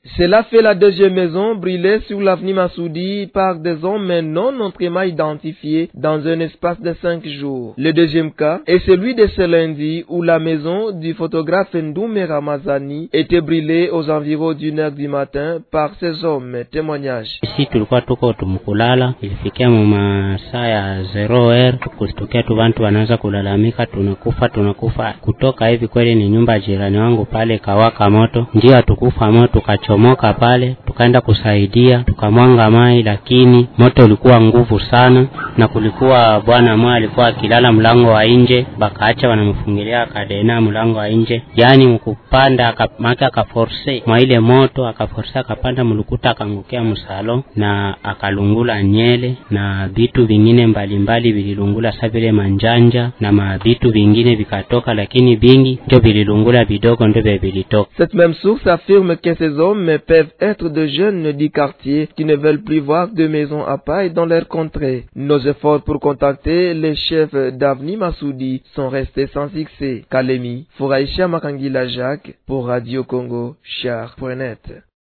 Cela fait la deuxième maison brûlée sur l'avenue Massoudi par des hommes non autrement identifiés dans un espace de 5 jours. Le deuxième cas est celui de ce lundi où la maison du photographe Ndoume Ramazani était brûlée aux environs d'1h du matin par ces hommes. Témoignage. Ici tulikuwa tuko tumkulala, ilifikia masaa ya 0h kustokea tu watu wanaanza kulalamika tunakufa. Kutoka hivi kweli ni nyumba jirani wangu pale kawaka moto. Ndio atukufa moto kachomoka pale, tukaenda kusaidia, tukamwanga mai, lakini moto ulikuwa nguvu sana na kulikuwa bwana mmoja alikuwa akilala mlango wa nje, bakaacha wanamfungilia kadena mlango wa nje. Yaani mkupanda akaforce mwa ile moto, akaforce akapanda mlukuta akangukia msalo na akalungula nyele na vitu vingine mbalimbali vililungula sa vile manjanja na mabitu vingine vikatoka, lakini vingi ndio vililungula vidogo ndio vilitoka. Cette même source affirme que ces hommes peuvent être de jeunes du quartier qui ne veulent plus voir de maisons à paille dans leur contrée. Nos efforts pour contacter les chefs d'avenue Massoudi sont restés sans succès. Kalemi, Fouraïcha Makangila Jacques pour Radio Congo, Char.net.